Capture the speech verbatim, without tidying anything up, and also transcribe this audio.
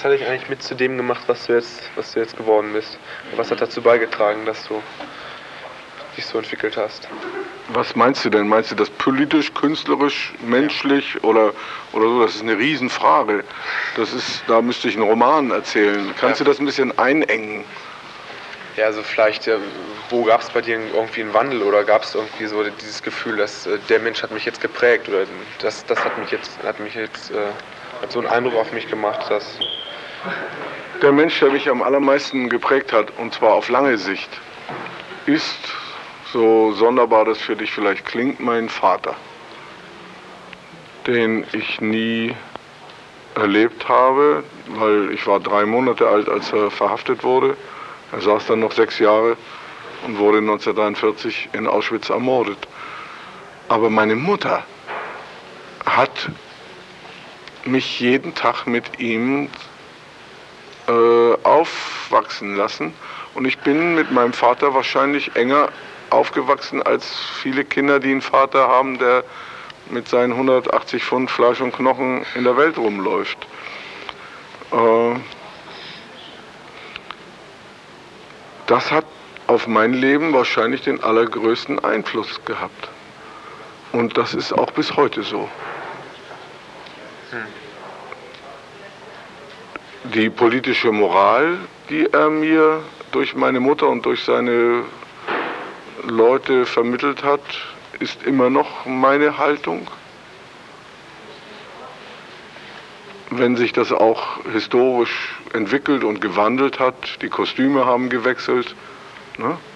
hat dich eigentlich mit zu dem gemacht, was du jetzt, was du jetzt geworden bist? Was hat dazu beigetragen, dass du dich so entwickelt hast? Was meinst du denn? Meinst du das politisch, künstlerisch, menschlich oder, oder so? Das ist eine Riesenfrage. Das ist, da müsste ich einen Roman erzählen. Kannst Ja. du das ein bisschen einengen? Ja, also vielleicht, ja, wo gab es bei dir irgendwie einen Wandel oder gab es irgendwie so dieses Gefühl, dass äh, der Mensch hat mich jetzt geprägt oder das, das hat mich jetzt, hat mich jetzt, äh, hat so einen Eindruck auf mich gemacht, dass... Der Mensch, der mich am allermeisten geprägt hat, und zwar auf lange Sicht, ist, so sonderbar das für dich vielleicht klingt, mein Vater, den ich nie erlebt habe, weil ich war drei Monate alt, als er verhaftet wurde. Er saß dann noch sechs Jahre und wurde neunzehnhundertdreiundvierzig in Auschwitz ermordet. Aber meine Mutter hat mich jeden Tag mit ihm äh, aufwachsen lassen. Und ich bin mit meinem Vater wahrscheinlich enger aufgewachsen als viele Kinder, die einen Vater haben, der mit seinen hundertachtzig Pfund Fleisch und Knochen in der Welt rumläuft. Äh, das hat auf mein Leben wahrscheinlich den allergrößten Einfluss gehabt. Und das ist auch bis heute so. Hm. Die politische Moral, die er mir durch meine Mutter und durch seine Leute vermittelt hat, ist immer noch meine Haltung. Wenn sich das auch historisch entwickelt und gewandelt hat, die Kostüme haben gewechselt, ne?